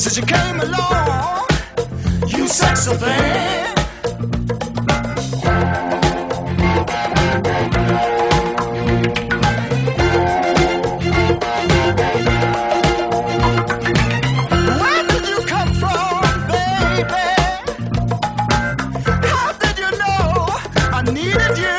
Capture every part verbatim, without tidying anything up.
since you came along, you sexy thing. Where did you come from, baby? How did you know I needed you?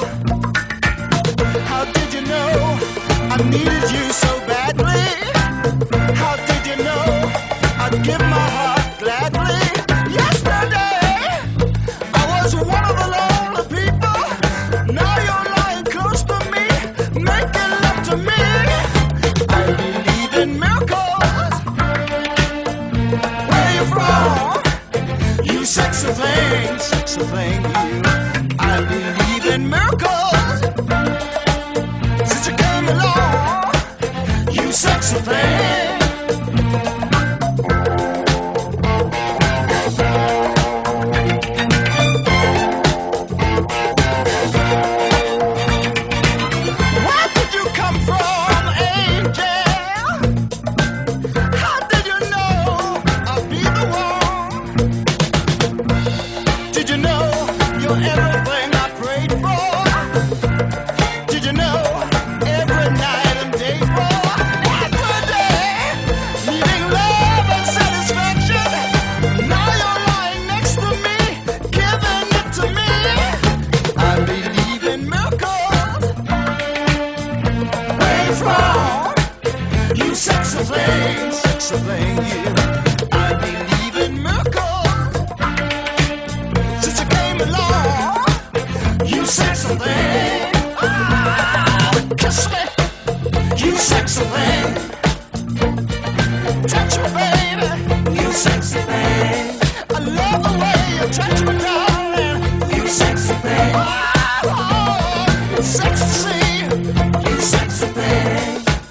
How did you know I needed you so badly? How did you know I'd give my heart gladly? Yesterday, I was one of the lonely people. Now you're lying close to me, making love to me. I believe in miracles. Where you from? You sexy thing, sexy thing, you. I believe in miracles. Since you came along, you sexy thing. Where did you come from, angel? How did you know I'd be the one? Did you know you're everything I prayed for? Did you know every night and day for? Every day, needing love and satisfaction. Now you're lying next to me, giving it to me. I believe in miracles. Where you from? You sexy thing, sexy thing, you. I believe in miracles. Since you came along, you sexy thing. Ah, kiss me, you sexy thing. Touch me, baby, you sexy thing. I love the way you touch me, darling, you sexy thing. Oh, sexy, you sexy thing.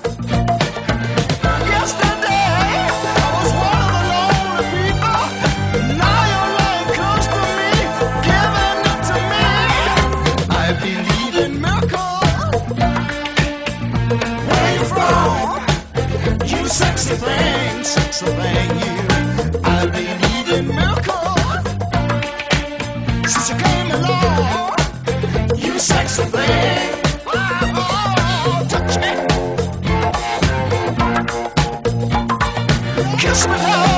Yesterday, I was one of the lonely people. Now you're lying close to me, giving it to me. I believe in miracles. Where you from? You sexy thing, sexy thing, you. I believe in miracles. Since you came along, you sexy thing. Oh, touch me, kiss me, love.